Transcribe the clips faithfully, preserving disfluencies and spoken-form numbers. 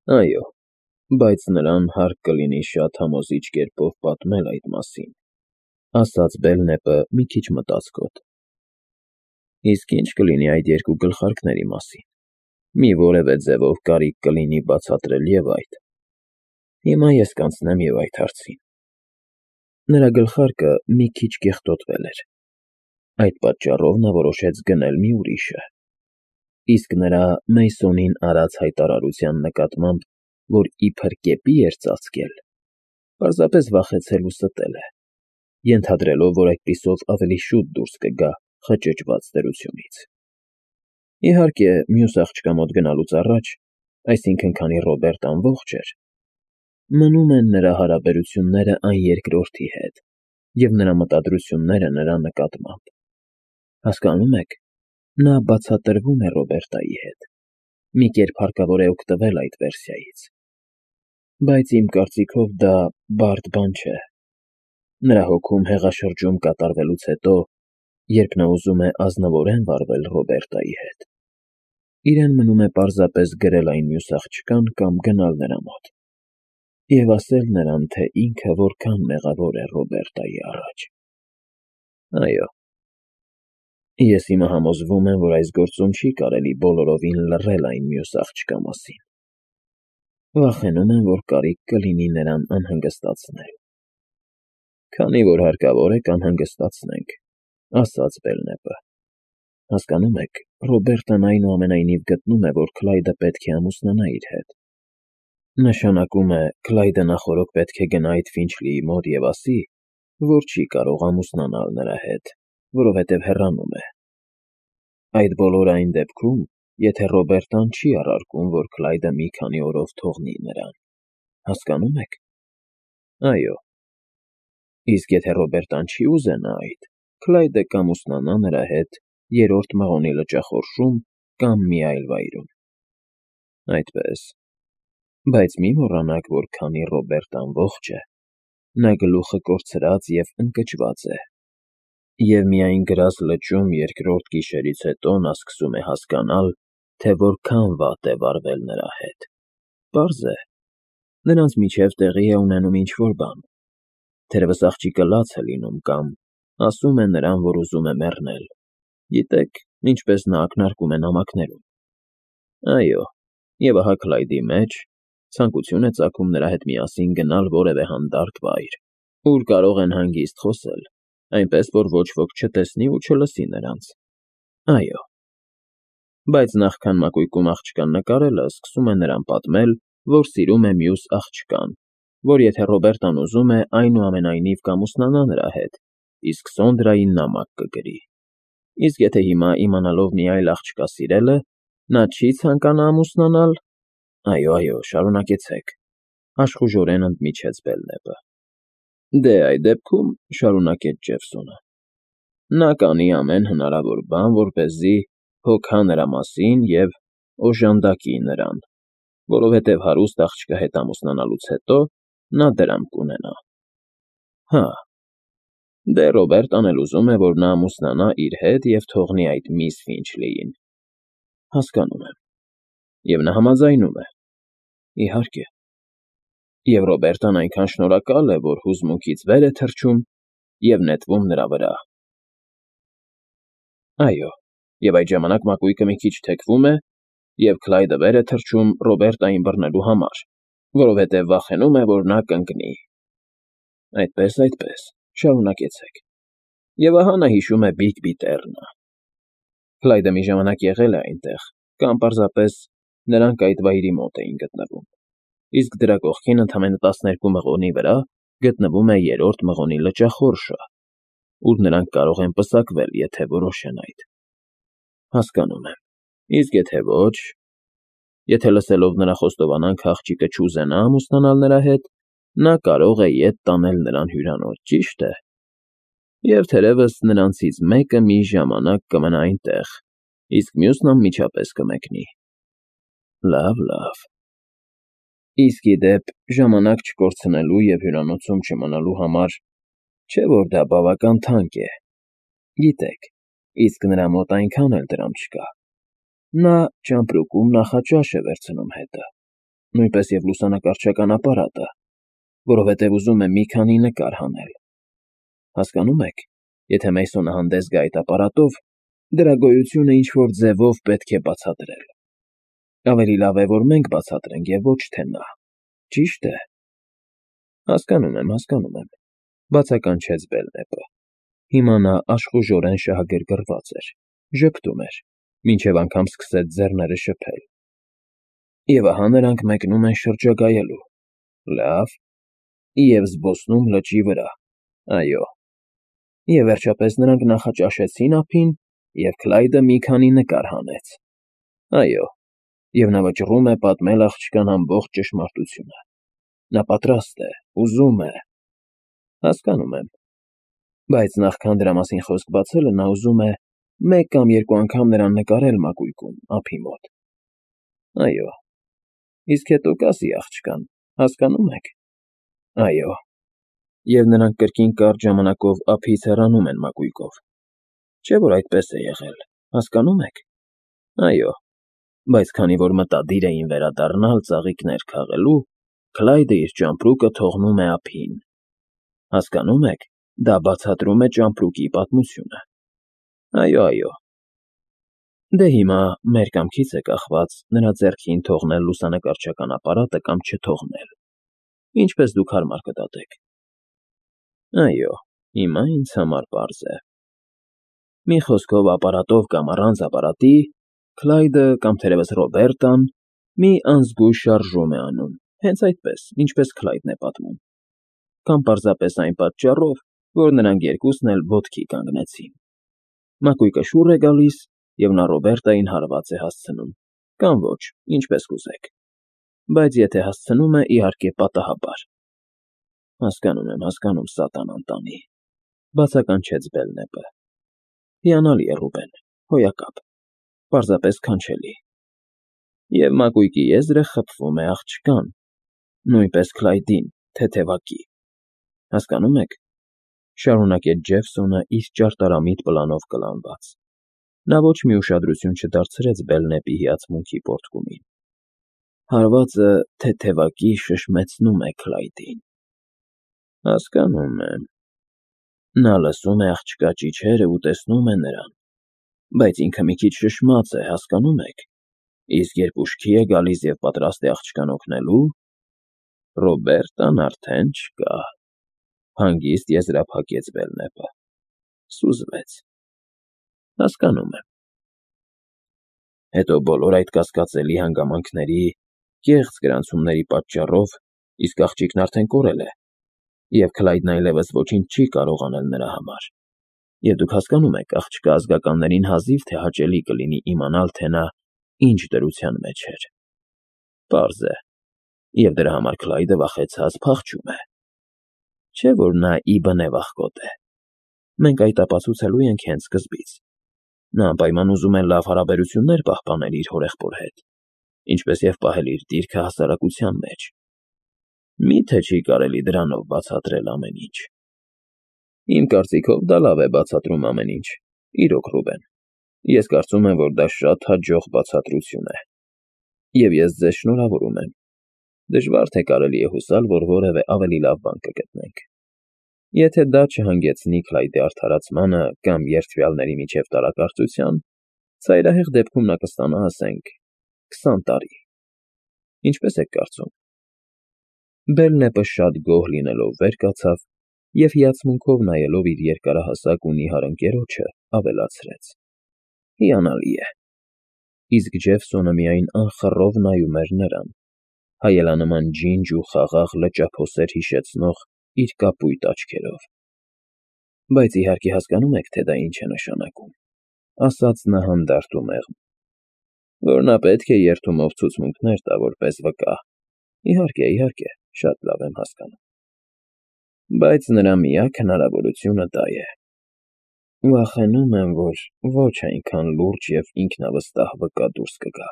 Այո, բայց նրան հարկ կլինի շատ համոզիչ կերպով պատմել այդ մասին, ասաց Բելնեպը մի քիչ մտածկոտ։ Իսկ ինչ կլինի այդ երկու գլխարկների մասին, մի որևէ ձևով կարիք կլինի բացատրել և այդ։ Հիմա ես կանցնեմ և այդ հարցին։ Նրա գլխարկը մի քիչ կեղտոտվել էր, այդ պատճառով նա որոշեց գնել մի ուրիշը, իսկ նրա Մեյսոնին արած հայտարարության նկատմամբ, որ իբր կեպի էր ծածկել, պարզապես վախեցել ու ստել է, ենթադրելով, որ այդպիսով ավելի շուտ դուրս կգա խճճված դրությունից։ Իհարկե, մյուս աղջկա մոտ գնալուց առաջ, այսինքն՝ քանի Ռոբերտ ամբողջ էր, մնում են նրա հարաբերությունները այն երկրորդի հետ և նրա մտադրությունները նրա նկատմամբ։ Հասկանո՞ւմ եք, նա բացատրվում է Ռոբերտայի հետ, մի կերպ հարկավոր է օգտվել այդ վերսիայից։ Բայց իմ կարծիքով դա բարդ բան չէ։ Նրա հոգում հեղաշրջում կատարվելուց հետո, երբ նա ուզում է ազնվորեն վարվել Ռոբերտայի հետ, իրեն մնում է պարզապես գրել այն մյուս աղջկան կամ գնալ նրա մոտ և ասել նրան, թե ինքը որքան մեղավոր է Ռոբերտայի առաջ։ Այո, ես հիմա համոզվում եմ, որ այս գործում չի կարելի բոլորովին լռել այն մյուս աղջկա մասին։ Վախենում եմ, որ կարիք կլինի նրան անհանգստացնել։ Քանի որ հարկավոր է, կանհանգստացնենք, ասաց Բելնեպը։ Հասկանո՞ւմ եք, Ռոբերտն այնուամենայնիվ գտնում է, որ Քլայդը պետք է ամուսնանա իր հետ։ Նշանակում է, Քլայդը նախօրոք պետք է գնա այդ Ֆինչլիի մոտ և ասի, որ չի կարող ամուսնանալ նրա հետ, որովհետև հեռանում է։ Այդ բոլորը այն դեպքում, եթե Ռոբերտան չի առարկում, որ Քլայդը մի քանի օրով թողնի նրան։ Հասկանո՞մ եք։ Այո։ Իսկ եթե Ռոբերտան չի ուզենա այդ, Քլայդը կամուսնանա նրա հետ Երրորդ մղոնի լճախորշում կամ մի այլ վայրում։ Այդպես։ Բայց մի մոռանաք, որ քանի Ռոբերտն ամբողջ է, նա գլուխը կորցրած և ընկճված է, և միայն գրազ լճում երկրորդ գիշերից հետո նա սկսում է հասկանալ, թե որքան վատ է վարվել նրա հետ։ Պարզ է, նրանց միջև տեղի է ունենում ինչ֊որ բան, թերևս աղջիկը լաց է լինում կամ ասում է նրան, որ ուզում է մեռնել, գիտեք, ինչպես նա ակնարկում է նամակներում։ Այո, և ահա Քլայդի մեջ ցանկություն է ծագում նրա հետ միասին գնալ որևէ հանդարտ վայր, ուր կարող են հանգիստ խոսել, այնպես, որ ոչ ոք չտեսնի ու չլսի նրանց։ Այո։ Բայց նախքան մակույկում աղջկան նկարելը, սկսում է նրան պատմել, որ սիրում է մյուս աղջկան, որ եթե Ռոբերտան ուզում է, այնուամենայնիվ կամուսնանա նրա հետ, իսկ Սոնդրային նամակ կգրի։ Իսկ եթե հիմա, իմանալով մի այլ աղջկա սիրելը, նա չի ցանկանա ամուսնանալ։ Այո, այո, շարունակեցեք, աշխուժորեն ընդմիջեց Բելնեպը։ Դե, այդ դեպքում, շարունակեց Ջեֆսոնը, նա կանի ամեն հնարավոր բան, որպեսզի հոգա նրա մասին և օժանդակի նրան, որովհետև հարուստ աղջկա հետ ամուսնանալուց հետո նա դրամ կունենա։ Հա, դե Ռոբերտն էլ ուզում է, որ նա ամուսնանա իր հետ և թողնի այդ միս Ֆինչլիին։ Հասկանում եմ։ Եվ նա համաձայնում է։ Իհարկե։ Եվ Ռոբերտն այնքան շնորհակալ է, որ հուզմունքից վեր է թռչում և նետվում նրա վրա։ Այո, և այդ ժամանակ մակույկը մի քիչ թեքվում է, և Քլայդը վեր է թռչում Ռոբերտային բռնելու համար, որովհետև վախենում է, որ նա կընկնի։ Այդպես, այդպես, շարունակեցեք։ Եվ ահա նա հիշում է Բիգբի Տեռնը։ Քլայդը մի ժամանակ եղել է այնտեղ, կամ պարզապես նրանք այդ վայրի մոտ էին գտնվում, իսկ դրա կողքին ընդամենը տասներկու մղոնի վրա գտնվում է Երրորդ մղոնի լճախորշը, ուր նրանք կարող են պսակվել, եթե որոշեն այդ։ Հասկանում եմ։ Իսկ եթե ոչ, եթե լսելով նրա խոստովանանքը աղջիկը չուզենա ամուսնանալ նրա հետ, նա կարող է ետ տանել նրան հյուրանոց, ճի՞շտ է։ Եվ թերևս նրանցից մեկը մի ժամանակ կմնա այնտեղ, իսկ մյուսն անմիջապես կմեկնի։ Լավ, լավ։ Իսկ ի դեպ, ժամանակ չկորցնելու և հյուրանոցում չմնալու համար, չէ՞ որ դա բավական թանկ է։ Գիտեք, իսկ նրա մոտ այնքան էլ դրամ չկա։ Նա ճամպրուկում նախաճաշ է վերցնում հետը։ նույնպես և լուսանկարչական ապարատը, որովհետև ուզում է մի քանի նկար հանել։ Հասկանում եք, եթե Մեյսոնը հանդես գա այդ ապարատով, դրա գոյությունը ինչ-որ ձևով պետք է բացատրել։ Ավելի լավ է, որ մենք բացատրենք և ոչ թե նա, ճի՞շտ է։ Հասկանում եմ, հասկանում եմ, բացականչեց Բելնեպը։ Հիմա նա աշխուժորեն շահագրգռված էր, ժպտում էր, մինչև անգամ սկսեց ձեռները շփել։ Եվ ահա նրանք մեկնում են շրջագայելու։ Լավ, և զբոսնում լճի վրա, այո։ Եվ վերջապես նրանք նախաճաշեցին ափին, և Քլայդը մի քանի նկար հանեց։ Այո, և նա վճռում է պատմել աղջկան ամբողջ ճշմարտությունը։ Նա պատրաստ է, ուզում է։ Հասկանում եմ։ Բայց նախքան դրա մասին խոսք բացելը նա ուզում է մեկ կամ երկու անգամ նրան նկարել մակույկում, ափի մոտ։ Այո։ Իսկ հետո կասի աղջկան, հասկանո՞ւմ եք։ Այո։ Եվ նրանք կրկին կարճ ժամանակով ափից հեռանում են մակույկով։ Չէ՞ որ այդպես է եղել, հասկանո՞ւմ եք։ Այո։ Բայց քանի որ մտադիր էին վերադառնալ ծաղիկներ քաղելու, Քլայդը իր ճամպրուկը թողնում է ափին։ Հասկանո՞ւմ եք, դա բացատրում է ճամպրուկի պատմությունը։ Այո, այո։ Դե հիմա մեր կամքից է կախված նրա ձեռքին թողնել լուսանկարչական ապարատը կամ չթողնել։ Ինչպես դուք հարմար կդատեք։ Այո, հիմա ինձ համար պարզ է։ Մի խոսքով, ապարատով կամ առանց ապարատի, Քլայդը կամ թերևս Ռոբերտան մի անզգույշ շարժում է անում, հենց այդպես, ինչպես Քլայդն է պատմում, կամ պարզապես այն պատճառով, որ նրանք երկուսն էլ ոտքի կանգնեցին։ Մակույկը շուռ է գալիս, և նա Ռոբերտային հարված է հասցնում, կամ ոչ, ինչպես կուզեք։ Բայց եթե հասցնում է, իհարկե, պատահաբար։ Հասկանում եմ, հասկանում, սատանան տանի, բացականչեց Բելնեպը։ Հիանալի է, Ռուբեն, հոյակապ, պարզապես քանչելի։ Եվ մակույկի եզրը խփվում է աղջկան, նույնպես Քլայդին, թեթևակի։ Հասկանում եք, շարունակեց Ջեֆսոնը իր ճարտարամիտ պլանով կլանված։ Նա ոչ մի ուշադրություն չդարձրեց Բելնեպի հիացմունքի պոռթկումին։ Հարվածը թեթևակի շշմեցնում է Քլայդին։ Հասկանում եմ։ Նա լսում է աղջկա ճիչերը ու տեսնում է նրան, բայց ինքը մի քիչ շշմած է, հասկանում եք։ Իսկ երբ ուշքի է գալիս և պատրաստ է աղջկան օգնելու, Ռոբերտան արդեն չկա։ Հանգիստ եզրափակեց Բելնեպը։ Սուզվեց։ Հասկանում եմ։ Հետո բոլոր այդ կասկածելի հանգամանքների, կեղծ գրանցումների պատճառով իսկ աղջիկն արդեն կորել է, և Քլայդն այլևս ոչինչ չի կարող անել նրա համար։ Եվ դուք հասկանում եք, աղջկա ազգականներին հազիվ թե հաճելի կլինի իմանալ, թե նա ինչ դրության մեջ էր։ Պարզ է։ Եվ դրա համար Քլայդը վախեցած փախչում է։ Չէ՞ որ նա ի բնև աղքոտ է։ Մենք այդ ապացուցելու ենք հենց սկզբից։ Նա անպայման ուզում է լավ հարաբերություններ պահպանել իր հորեղբոր հետ, ինչպես և պահել իր դիրքը հասարակության մեջ։ Մի՞թե չի կարելի դրանով բացատրել ամեն ինչ։ Իմ կարծիքով դա լավ է բացատրում ամեն ինչ։ Իրոք, Ռուբեն, ես կարծում եմ, որ դա շատ հաջող բացատրություն է։ Եվ ես ձեզ շնորհավորում եմ։ Դժվար թե կարելի է հուսալ, որ որևէ ավելի լավ բան կգտնենք։ Եթե դա չհանգեցնի Քլայդի արդարացմանը կամ երդվյալների միջև տարակարծության, ծայրահեղ դեպքում նա կստանա, ասենք, քսան տարի։ Ինչպե՞ս եք կարծում։ Բելնեպը շատ գոհ լինելով վեր կացավ և հիացմունքով նայելով իր երկարահասակ ու նիհար ընկերոջը, ավելացրեց. Հիանալի է։ Իսկ Ջեֆսոնը միայն անխռով նայում էր նրան, հայելանման ջինջ ու խաղաղ լճափոսեր հիշեցնող իր կապույտ աչքերով։ Բայց իհարկե հասկանում եք, թե դա ինչ է նշանակում, ասաց նա հանդարտ ու մեղմ, որ նա պետք է երդումով ցուցմունքներ տա որպես վկա։ Իհարկե, իհարկե, շատ լավ եմ հասկանում։ Բայց նրա միակ հնարավորությունը դա է։ Վախենում եմ, որ ոչ այնքան լուրջ և ինքնավստահ վկա դուրս կգա։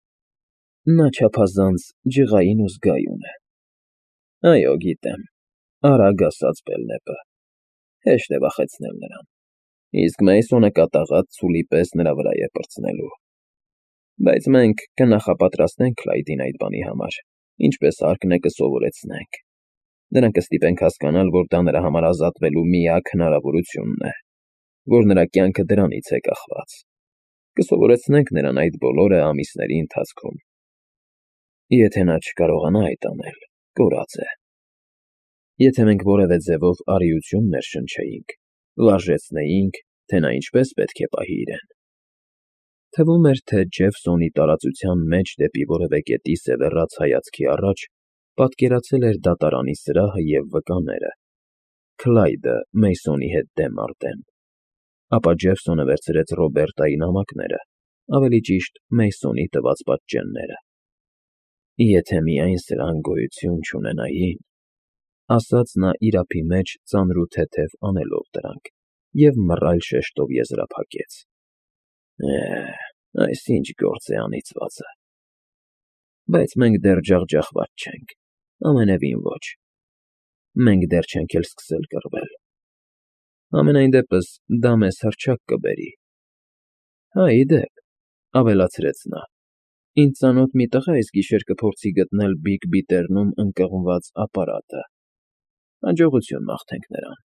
Նա չափազանց ջղային ու զգայուն է։ Այո, գիտեմ, արագ ասաց Բելնեպը։ Հեշտ է վախեցնել նրան։ Իսկ Մեյսոնը կատաղած ցուլի պես նրա վրա է պրծնելու։ Բայց մենք կնախապատրաստենք Քլայդին այդ բանի համար, Ինչպես հարկն է կսովորեցնենք։ Նրան կստիպենք հասկանալ, որ դա նրա համար ազատվելու միակ հնարավորությունն է, որ նրա կյանքը դրանից է կախված։ Կսովորեցնենք նրան այդ բոլորը ամիսների ընթացքում։ Եթե նա չկարողանա այդ անել, կորած է։ Եթե մենք որևէ ձևով արիություն ներշնչեինք, վարժեցնեինք, թե նա ինչպես պետք է պահի իրեն։ Թվում էր, թե Ջեֆսոնի տարածության մեջ դեպի որևէ կետի սևեռած հայացքի առաջ պատկերացել էր դատարանի սրահը և վկաները, Քլայդը Մեյսոնի հետ դեմ առ դեմ, ապա Ջեֆսոնը վերցրեց Ռոբերտայի նամակները, ավելի ճիշտ Մեյսոնի տված պատճենները։ Եթե միայն սրանք գոյություն չունենային, ասաց նա իր ափի մեջ ծանր ու թեթև անելով դրանք և մռայլ շեշտով եզրափակեց. Է, այս ինչ գործ է անիծվածը։ Բայց մենք դեռ ջախջախված չենք, ամենևին ոչ։ Մենք դեռ չենք էլ սկսել կռվել։ Համենայն դեպս դա մեզ հռչակ կբերի։ Հա, ի դեպ, ավելացրեց նա, ինձ ծանոթ մի տղա այս գիշեր կփորձի գտնել Բիգ Բիթեռնում ընկղմված ապարատը։ Հաջողություն մաղթենք նրան։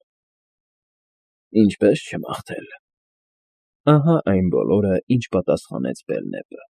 Ինչպես չմաղթել։ Ահա այն բոլորը, ինչ պատասխանեց Բելնեպը։